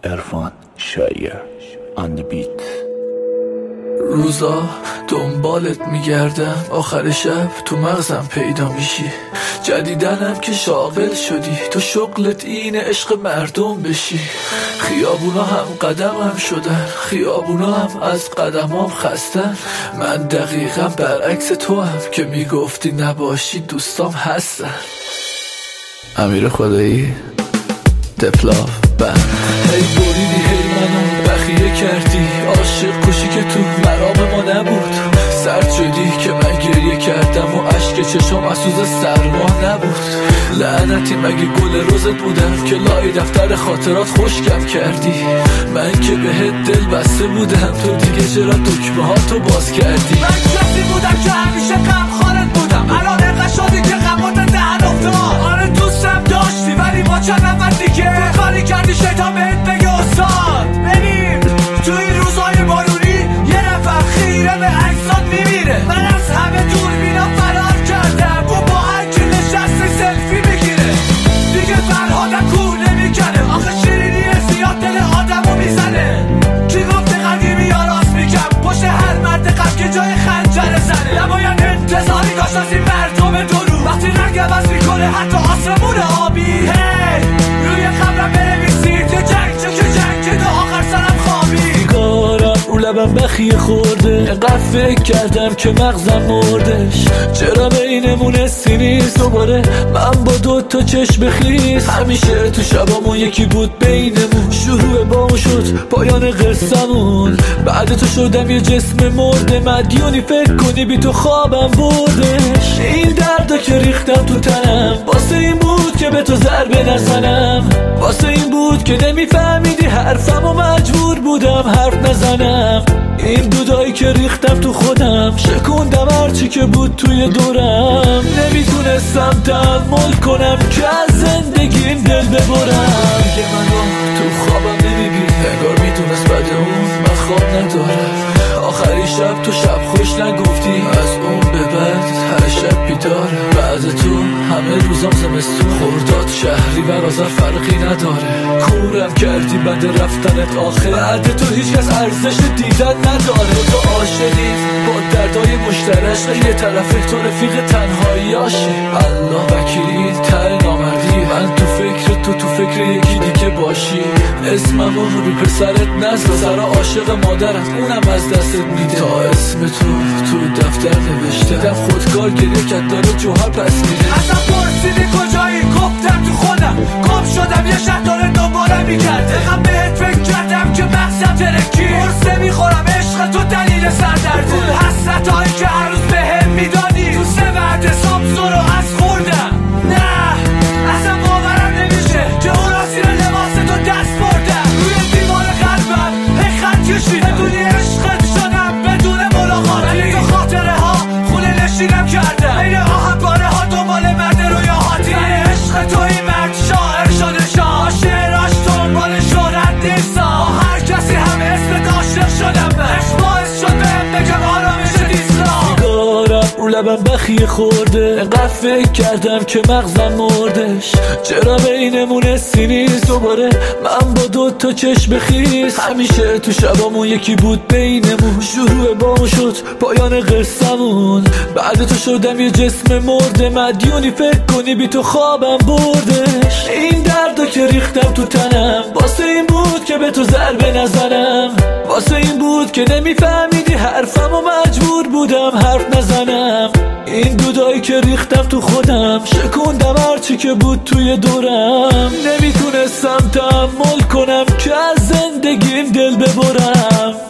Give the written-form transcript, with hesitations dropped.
عرفان شایر on the beat. روزا دنبالت میگردم، آخر شب تو مغزم پیدا میشی. جدیدنم که شاغل شدی، تو شغلت اینه عشق مردم بشی. خیابونا هم قدمم شدن، خیابونا هم از قدمام خستن. من دقیقا برعکس تو هم که میگفتی نباشی دوستام هستن. امیر خدایی دپلاف بند. هی بریدی هی منو بخیه کردی، عاشق کشی که تو مرام ما نبود. سرد شدی که من گریه کردم و عشق چشم از سوز سرما نبود. لعنتی مگه گل روزت بودم که لای دفتر خاطرات خشکم کردی. من که بهت دل بسته بودم، تو دیگه چرا دکمه ها تو باز کردی. من کسی بودم که همیشه غمخوارت بودم، الان انقدر شدی که غمات دهن افتاد. آره دوستم داشتی ولی با چند نفر دیگه تو کاری کردی شیطان بهت بگه استاد. ببین تو این روزهای بارونی یه نفر خیره به عکسات میمیره. من از همه دوربینا فرار کردم و با هرکی نشستی سلفی میگیره. دیگه فرهادم کور نمیکنه، آخه شیرینی زیاد دل آدمو میزنه. کی گفته قدیمی یا راست میگم، پشت هر مرد غم که جای خنجر زنه. نباید انتظاری داشت از این مردم درو، وقتی رنگ عوض میکنه حتی آسمون آبی. هی روی خبرم بنویسید یه جنگ چه که جنگ تا آخر سرم خوابی. سیگارم رو لبم بخیه خورده، انقدر فکر کردم که مغزم مردش. چرا بینمون حسی نیست دوباره، من با دوتا چشم خیس. همیشه تو شبامون یکی بود بینمون، شروع بامو شد پایان قصمون. بعد تو شدم یه جسم مرده، مدیونی فکر کنی بی تو خوابم بردش. این دردا که ریختم تو تنم واسه این بود که به تو ضربه نزنم، واسه این بود که نمیفهمیدی حرفم و مجبور بودم حرف نزنم. این دودایی که ریختم تو خودم، شکوندم هرچی که بود توی دورم. نمیتونستم تحمل کنم که از زندگیم دل ببرم. که منو تو خوابم نمیبینی، انگار میتونست بعد اون من خواب ندارم. آخری شب تو شب خوش نگفتی، از اون به بعد هر شب بیدارم. بعد تو همه روزام زمستون، خرداد شهری و آذر فرقی نداره. کورم کردی بعد رفتنت آخر، بعد تو هیچکس ارزش دیدن نداره. تو عاشقی با دردای مشترک، یه طرف تو رفیق تنهاییاشه. الله وکیلی ته نامردی، من تو فکر تو فکر یکی دیگه باشی. اسممو رو بی پسرت نذار، سر عاشق مادرت اونم از دستت میده. تا اسم تو دفتر نوشته، دیدم خودکار گریه کرد داره جوهر پس میده. اصلا پرسیدی کجایی، گفتم تو خودم گم شدم. یه شهر داره دنبالم میکرده، هم بهت فکر کردم که مغزم ترکی. قرصه میخورم عشق تو دلیل سردرده. اون حسرت هایی که هر روز بهم میدادی، تو سه بعد حساب زورو از خوردم. نه اصلا باورم نمیشه که اون را زیر لباس تو دست بردم. روی دیوار قلبم هی خط کشیدم، بدونی عشقت شدم بدون ملاقات. ولی تو خاطره ها خونه نشینم کردم، بین آهنگاره ها دنبال مرد رویاهاتی. عشق تو این مرد شاعر شده، شعراش دنبال شهرت نیست. هر کسی هم اسم عاشق شدم، من عشق باعث شد بهم بگم آرامش دیستا. سیگارم رو لبم بخیه خورده، انقدر فکر کردم که مغزم مردش. چرا بینمون حسی نیست دوباره، من با دوتا چشم خیس. همیشه تو شبامون یکی بود بینمون، شروع بامو شد پایان قصمون. بعد تو شدم یه جسم مرده، مدیونی فکر کنی بی تو خوابم بردش. این دردا که ریختم تو تنم واسه این بود که به تو ضربه نزنم، واسه این بود که نمیفهمیدی حرفم و مجبور بودم حرف نزنم. این دودایی که ریختم تو خودم، شکوندم هرچی که بود توی دورم. نمیتونستم تحمل کنم که از زندگیم دل ببرم.